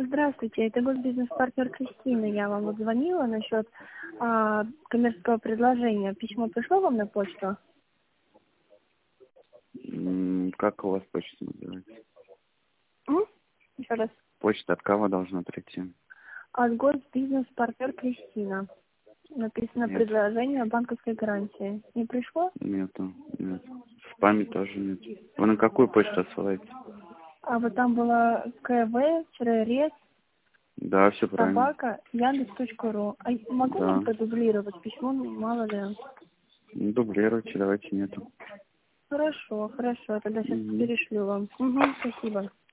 Здравствуйте, это госбизнес-партнер Кристина. Я вам вот звонила насчет коммерческого предложения. Письмо пришло вам на почту? Как у вас почта называется? Еще раз. Почта от кого должна прийти? От госбизнес-партнер Кристина. Написано Нет. предложение о банковской гарантии. Не пришло? Нету. Нет. В спаме тоже нет. Вы на какую почту отсылаете? А вот там было kv-рез Да, все правильно. _Яндекс.ру. А могу Да. вам продублировать письмо, мало ли. Дублируйте, давайте нету. Хорошо, тогда сейчас Мгм. перешлю вам. Спасибо.